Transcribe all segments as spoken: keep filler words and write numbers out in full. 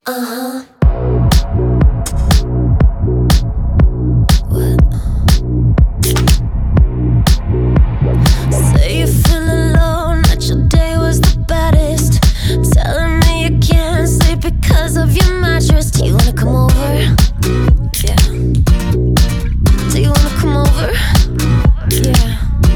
Uh-huh. Say you feel alone, that your day was the baddest. Telling me you can't sleep because of your mattress. Do you wanna come over? Yeah. Do you wanna come over? Yeah.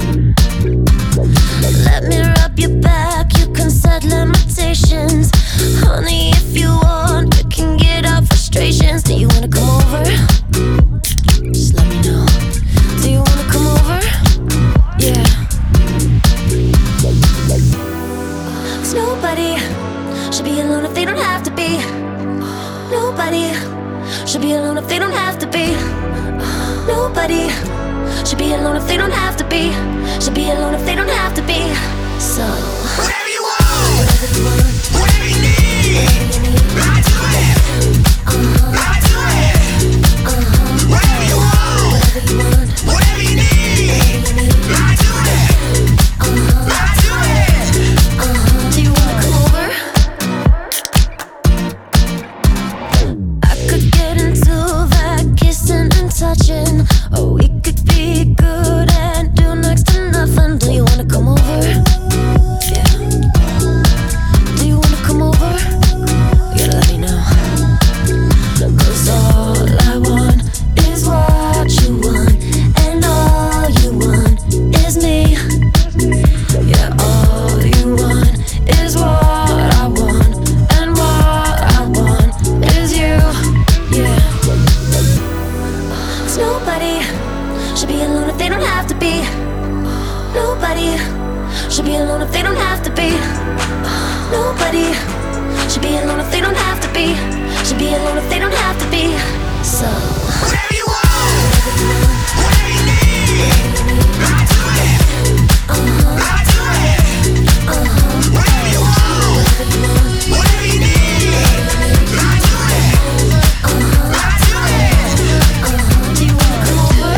Let me rub your back, you can set limitations. Honey, if you want, we can get our frustrations. Do you wanna come over? Just let me know. Do you wanna come over? Yeah. Cause nobody should be alone if they don't have to be. Nobody should be alone if they don't have to be. Nobody should be alone if they don't have to be. Should be alone if they don't have to be. So whatever you want, whatever you want, whatever you need, I do it. uh-huh, I do it. uh-huh. Whatever you want, Whatever you want, whatever you need, I do it. uh-huh, I do it. uh-huh. Do you wanna come over? I could get into that kissing and touching, or we could be good and do next to nothing. Do you wanna come over? Yeah. Do you wanna come over? You gotta let me know. Cause all I want is what you want, and all you want is me. Yeah, all you want is what I want, and what I want is you. Yeah. Cause nobody should be alone if they don't have to be. Nobody should be alone if they don't have to be. Nobody should be alone if they don't have to be. Should be alone if they don't have to be. So Whatever you want, whatever you need, I do it. uh-huh, I do it. uh-huh. Whatever you want, Whatever you want, whatever you need, I do it. uh-huh, I do it. uh-huh. Do you wanna come over?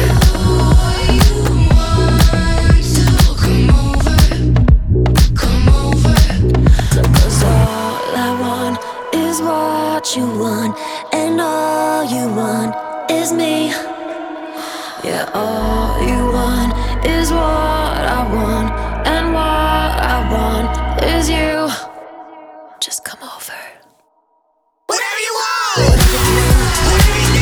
Cause all I want is what you want, and all you want is me. Yeah, all you want is what I want, and what I want is you. Just come over. Whatever you want, whatever you